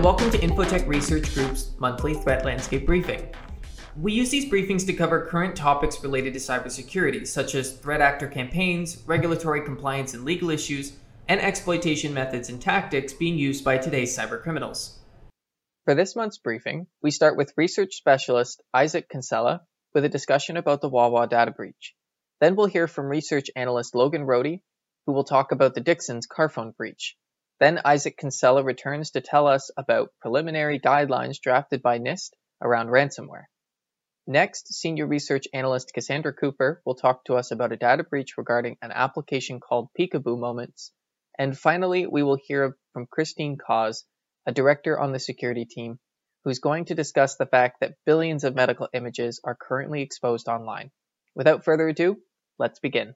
welcome to Infotech Research Group's monthly Threat Landscape Briefing. We use these briefings to cover current topics related to cybersecurity, such as threat actor campaigns, regulatory compliance and legal issues, and exploitation methods and tactics being used by today's cybercriminals. For this month's briefing, we start with research specialist Isaac Kinsella with a discussion about the Wawa data breach. Then we'll hear from research analyst Logan Rohde, who will talk about the Dixon's Carphone breach. Then Isaac Kinsella returns to tell us about preliminary guidelines drafted by NIST around ransomware. Next, senior research analyst Cassandra Cooper will talk to us about a data breach regarding an application called Peekaboo Moments. And finally, we will hear from Christine Cause, a director on the security team, who's going to discuss the fact that billions of medical images are currently exposed online. Without further ado, let's begin.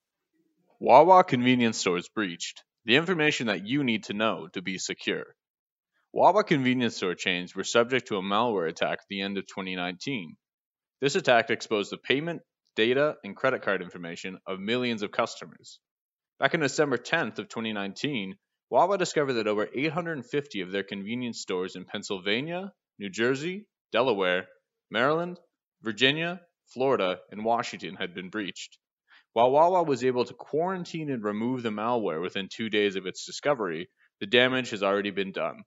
Wawa convenience stores breached. The information that you need to know to be secure. Wawa convenience store chains were subject to a malware attack at the end of 2019. This attack exposed the payment, data, and credit card information of millions of customers. Back on December 10th of 2019, Wawa discovered that over 850 of their convenience stores in Pennsylvania, New Jersey, Delaware, Maryland, Virginia, Florida, and Washington had been breached. While Wawa was able to quarantine and remove the malware within 2 days of its discovery, the damage has already been done.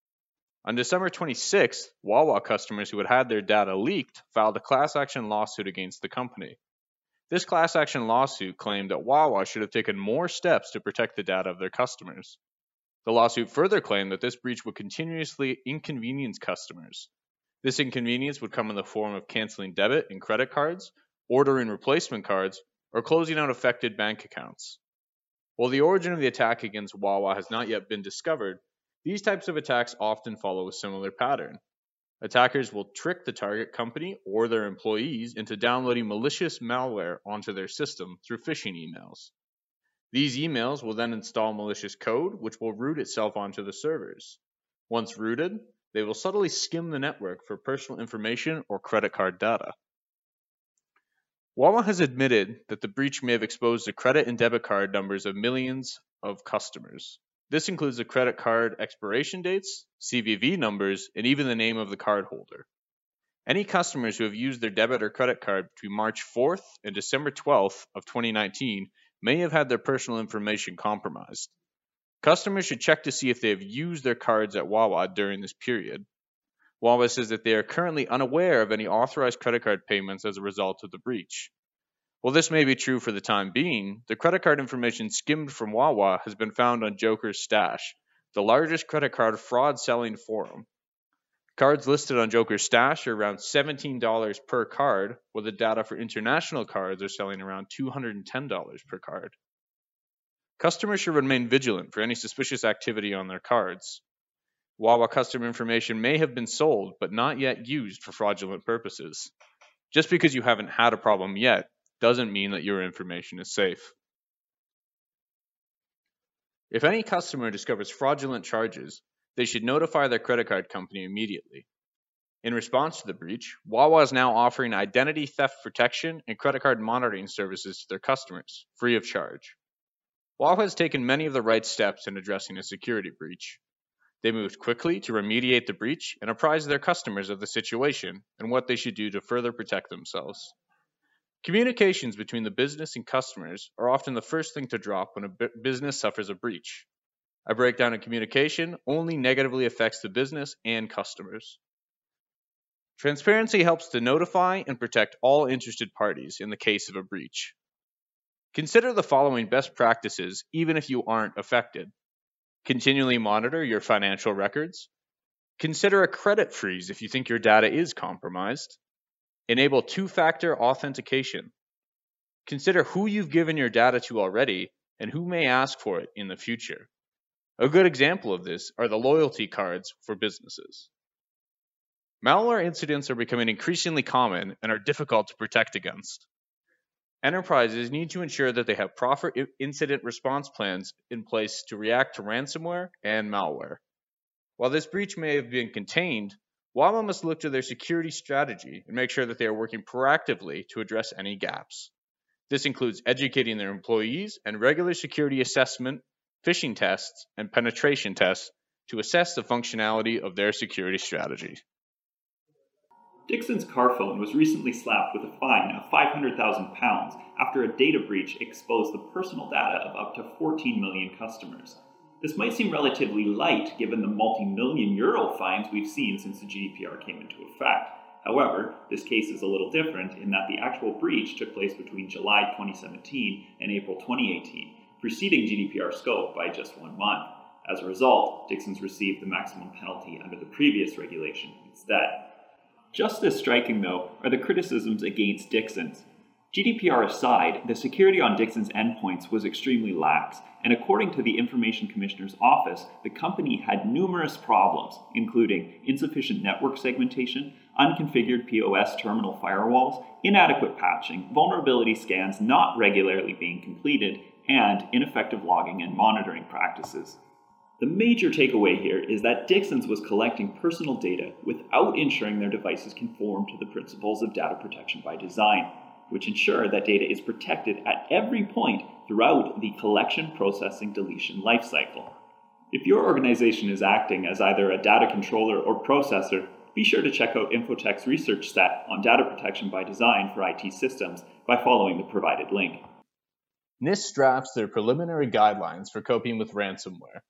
On December 26th, Wawa customers who had had their data leaked filed a class action lawsuit against the company. This class action lawsuit claimed that Wawa should have taken more steps to protect the data of their customers. The lawsuit further claimed that this breach would continuously inconvenience customers. This inconvenience would come in the form of canceling debit and credit cards, ordering replacement cards, or closing out affected bank accounts. While the origin of the attack against Wawa has not yet been discovered, these types of attacks often follow a similar pattern. Attackers will trick the target company or their employees into downloading malicious malware onto their system through phishing emails. These emails will then install malicious code, which will root itself onto the servers. Once rooted, they will subtly skim the network for personal information or credit card data. Wawa has admitted that the breach may have exposed the credit and debit card numbers of millions of customers. This includes the credit card expiration dates, CVV numbers, and even the name of the cardholder. Any customers who have used their debit or credit card between March 4th and December 12th of 2019 may have had their personal information compromised. Customers should check to see if they have used their cards at Wawa during this period. Wawa says that they are currently unaware of any authorized credit card payments as a result of the breach. While this may be true for the time being, the credit card information skimmed from Wawa has been found on Joker's Stash, the largest credit card fraud selling forum. Cards listed on Joker's Stash are around $17 per card, while the data for international cards are selling around $210 per card. Customers should remain vigilant for any suspicious activity on their cards. Wawa customer information may have been sold, but not yet used for fraudulent purposes. Just because you haven't had a problem yet doesn't mean that your information is safe. If any customer discovers fraudulent charges, they should notify their credit card company immediately. In response to the breach, Wawa is now offering identity theft protection and credit card monitoring services to their customers, free of charge. Wawa has taken many of the right steps in addressing a security breach. They moved quickly to remediate the breach and apprise their customers of the situation and what they should do to further protect themselves. Communications between the business and customers are often the first thing to drop when a business suffers a breach. A breakdown in communication only negatively affects the business and customers. Transparency helps to notify and protect all interested parties in the case of a breach. Consider the following best practices even if you aren't affected. Continually monitor your financial records. Consider a credit freeze if you think your data is compromised. Enable two-factor authentication. Consider who you've given your data to already and who may ask for it in the future. A good example of this are the loyalty cards for businesses. Malware incidents are becoming increasingly common and are difficult to protect against. Enterprises need to ensure that they have proper incident response plans in place to react to ransomware and malware. While this breach may have been contained, Wawa must look to their security strategy and make sure that they are working proactively to address any gaps. This includes educating their employees and regular security assessment, phishing tests, and penetration tests to assess the functionality of their security strategy. Dixon's car phone was recently slapped with a fine of £500,000 after a data breach exposed the personal data of up to 14 million customers. This might seem relatively light given the multi-million euro fines we've seen since the GDPR came into effect. However, this case is a little different in that the actual breach took place between July 2017 and April 2018, preceding GDPR scope by just 1 month. As a result, Dixon's received the maximum penalty under the previous regulation instead. Just as striking, though, are the criticisms against Dixon's. GDPR aside, the security on Dixon's endpoints was extremely lax, and according to the Information Commissioner's Office, the company had numerous problems, including insufficient network segmentation, unconfigured POS terminal firewalls, inadequate patching, vulnerability scans not regularly being completed, and ineffective logging and monitoring practices. The major takeaway here is that Dixon's was collecting personal data without ensuring their devices conform to the principles of data protection by design, which ensure that data is protected at every point throughout the collection, processing, deletion lifecycle. If your organization is acting as either a data controller or processor, be sure to check out Infotech's research set on data protection by design for IT systems by following the provided link. NIST drafts their preliminary guidelines for coping with ransomware.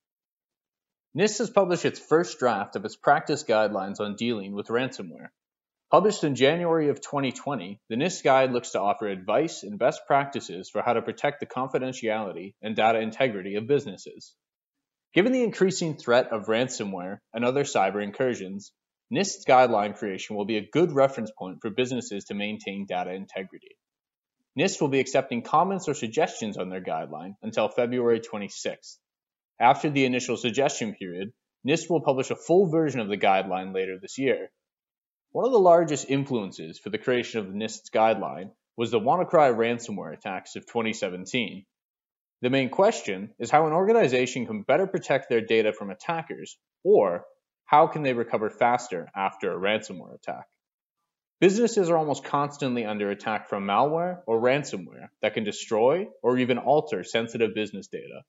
NIST has published its first draft of its practice guidelines on dealing with ransomware. Published in January of 2020, the NIST Guide looks to offer advice and best practices for how to protect the confidentiality and data integrity of businesses. Given the increasing threat of ransomware and other cyber incursions, NIST's guideline creation will be a good reference point for businesses to maintain data integrity. NIST will be accepting comments or suggestions on their guideline until February 26th. After the initial suggestion period, NIST will publish a full version of the guideline later this year. One of the largest influences for the creation of the NIST's guideline was the WannaCry ransomware attacks of 2017. The main question is how an organization can better protect their data from attackers, or how can they recover faster after a ransomware attack. Businesses are almost constantly under attack from malware or ransomware that can destroy or even alter sensitive business data.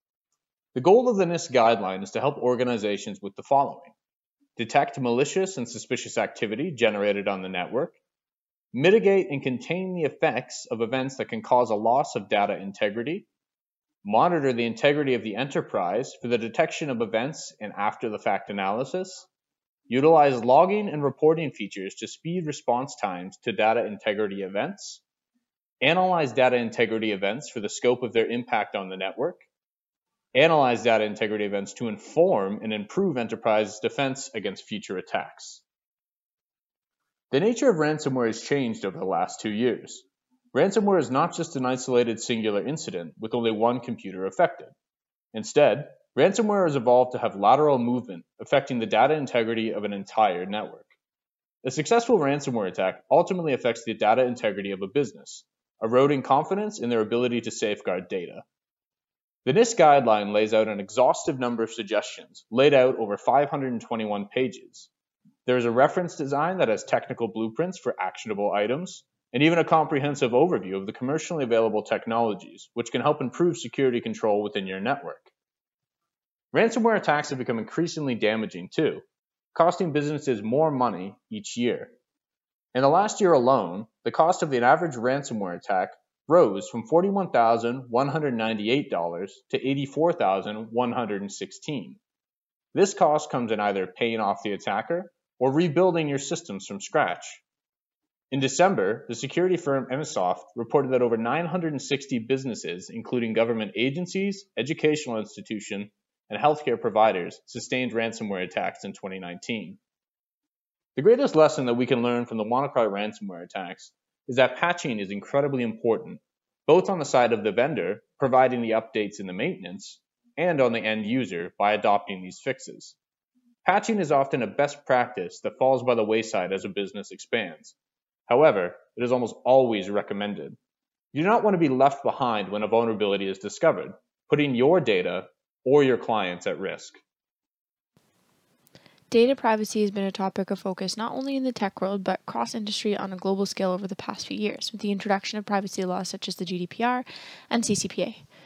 The goal of the NIST guideline is to help organizations with the following: detect malicious and suspicious activity generated on the network, mitigate and contain the effects of events that can cause a loss of data integrity, monitor the integrity of the enterprise for the detection of events and after-the-fact analysis, utilize logging and reporting features to speed response times to data integrity events, analyze data integrity events for the scope of their impact on the network, analyze data integrity events to inform and improve enterprise defense against future attacks. The nature of ransomware has changed over the last 2 years. Ransomware is not just an isolated singular incident with only one computer affected. Instead, ransomware has evolved to have lateral movement affecting the data integrity of an entire network. A successful ransomware attack ultimately affects the data integrity of a business, eroding confidence in their ability to safeguard data. The NIST guideline lays out an exhaustive number of suggestions, laid out over 521 pages. There is a reference design that has technical blueprints for actionable items, and even a comprehensive overview of the commercially available technologies, which can help improve security control within your network. Ransomware attacks have become increasingly damaging too, costing businesses more money each year. In the last year alone, the cost of an average ransomware attack rose from $41,198 to $84,116. This cost comes in either paying off the attacker or rebuilding your systems from scratch. In December, the security firm Emisoft reported that over 960 businesses, including government agencies, educational institutions, and healthcare providers, sustained ransomware attacks in 2019. The greatest lesson that we can learn from the WannaCry ransomware attacks is that patching is incredibly important, both on the side of the vendor, providing the updates in the maintenance, and on the end user by adopting these fixes. Patching is often a best practice that falls by the wayside as a business expands. However, it is almost always recommended. You do not want to be left behind when a vulnerability is discovered, putting your data or your clients at risk. Data privacy has been a topic of focus not only in the tech world, but cross-industry on a global scale over the past few years, with the introduction of privacy laws such as the GDPR and CCPA.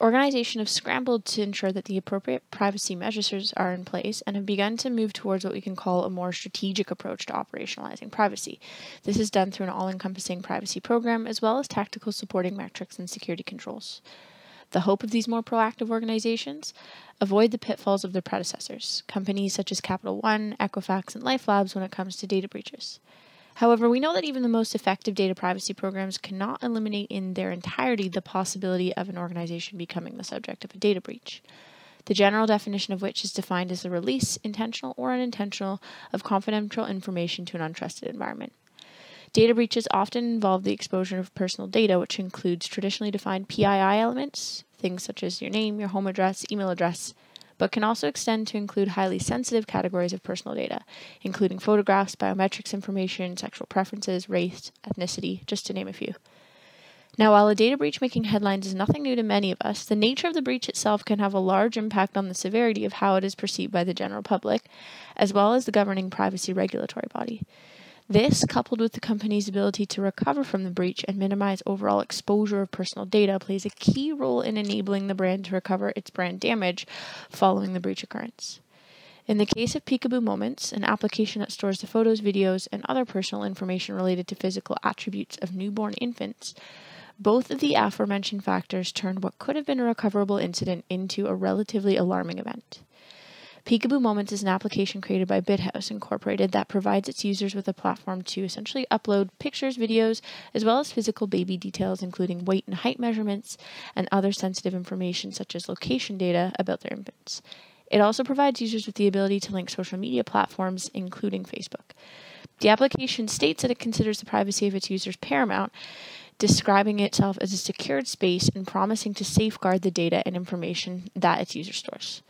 Organizations have scrambled to ensure that the appropriate privacy measures are in place and have begun to move towards what we can call a more strategic approach to operationalizing privacy. This is done through an all-encompassing privacy program as well as tactical supporting metrics and security controls. The hope of these more proactive organizations? Avoid the pitfalls of their predecessors, companies such as Capital One, Equifax, and Life Labs when it comes to data breaches. However, we know that even the most effective data privacy programs cannot eliminate in their entirety the possibility of an organization becoming the subject of a data breach, the general definition of which is defined as the release, intentional or unintentional, of confidential information to an untrusted environment. Data breaches often involve the exposure of personal data, which includes traditionally defined PII elements, things such as your name, your home address, email address, but can also extend to include highly sensitive categories of personal data, including photographs, biometrics information, sexual preferences, race, ethnicity, just to name a few. Now, while a data breach making headlines is nothing new to many of us, the nature of the breach itself can have a large impact on the severity of how it is perceived by the general public, as well as the governing privacy regulatory body. This, coupled with the company's ability to recover from the breach and minimize overall exposure of personal data, plays a key role in enabling the brand to recover its brand damage following the breach occurrence. In the case of Peekaboo Moments, an application that stores the photos, videos, and other personal information related to physical attributes of newborn infants, both of the aforementioned factors turned what could have been a recoverable incident into a relatively alarming event. Peekaboo Moments is an application created by BitHouse Incorporated that provides its users with a platform to essentially upload pictures, videos, as well as physical baby details, including weight and height measurements, and other sensitive information such as location data about their infants. It also provides users with the ability to link social media platforms, including Facebook. The application states that it considers the privacy of its users paramount, describing itself as a secured space and promising to safeguard the data and information that its user stores.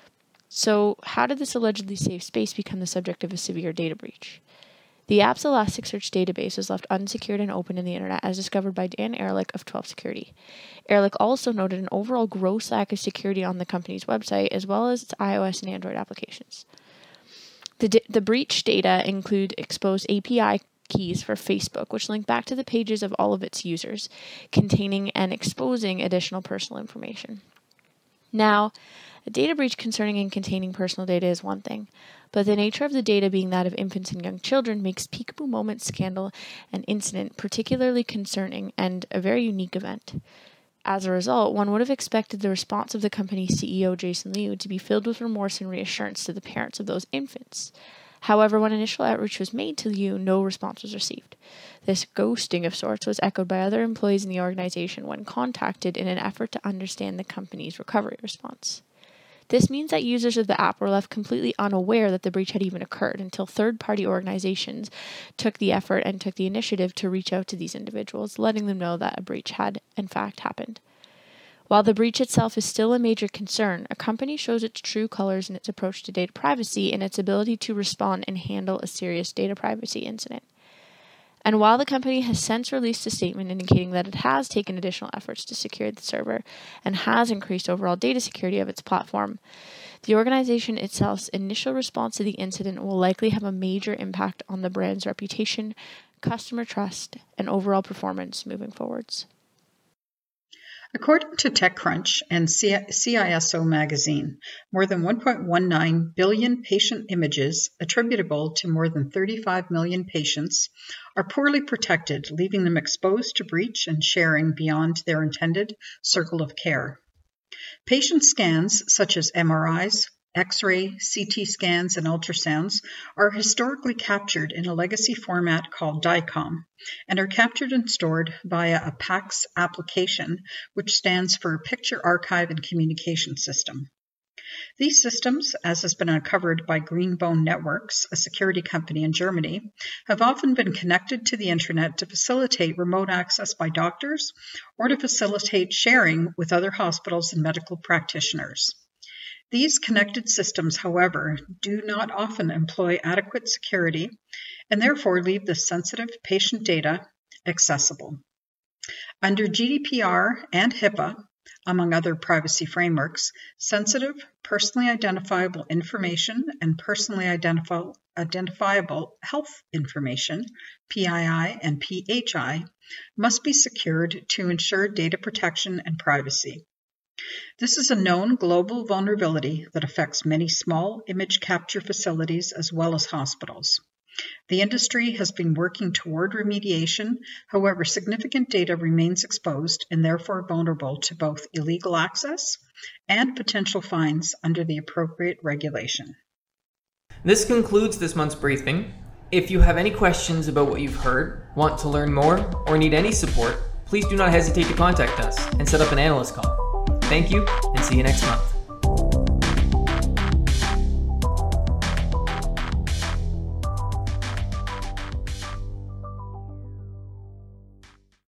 So, how did this allegedly safe space become the subject of a severe data breach? The app's Elasticsearch database was left unsecured and open in the internet as discovered by Dan Ehrlich of 12 Security. Ehrlich also noted an overall gross lack of security on the company's website as well as its iOS and Android applications. The breach data include exposed API keys for Facebook, which link back to the pages of all of its users, containing and exposing additional personal information. Now, a data breach concerning and containing personal data is one thing, but the nature of the data being that of infants and young children makes Peekaboo Moments scandal and incident particularly concerning and a very unique event. As a result, one would have expected the response of the company's CEO, Jason Liu, to be filled with remorse and reassurance to the parents of those infants. However, when initial outreach was made to Liu, no response was received. This ghosting of sorts was echoed by other employees in the organization when contacted in an effort to understand the company's recovery response. This means that users of the app were left completely unaware that the breach had even occurred until third-party organizations took the effort and took the initiative to reach out to these individuals, letting them know that a breach had, in fact, happened. While the breach itself is still a major concern, a company shows its true colors in its approach to data privacy and its ability to respond and handle a serious data privacy incident. And while the company has since released a statement indicating that it has taken additional efforts to secure the server and has increased overall data security of its platform, the organization itself's initial response to the incident will likely have a major impact on the brand's reputation, customer trust, and overall performance moving forwards. According to TechCrunch and CISO magazine, more than 1.19 billion patient images attributable to more than 35 million patients are poorly protected, leaving them exposed to breach and sharing beyond their intended circle of care. Patient scans such as MRIs, X-ray, CT scans, and ultrasounds are historically captured in a legacy format called DICOM and are captured and stored via a PACS application, which stands for Picture Archive and Communication System. These systems, as has been uncovered by Greenbone Networks, a security company in Germany, have often been connected to the internet to facilitate remote access by doctors or to facilitate sharing with other hospitals and medical practitioners. These connected systems, however, do not often employ adequate security and therefore leave the sensitive patient data accessible. Under GDPR and HIPAA, among other privacy frameworks, sensitive, personally identifiable information and personally identifiable health information, PII and PHI, must be secured to ensure data protection and privacy. This is a known global vulnerability that affects many small image capture facilities as well as hospitals. The industry has been working toward remediation, however, significant data remains exposed and therefore vulnerable to both illegal access and potential fines under the appropriate regulation. This concludes this month's briefing. If you have any questions about what you've heard, want to learn more, or need any support, please do not hesitate to contact us and set up an analyst call. Thank you, and see you next month.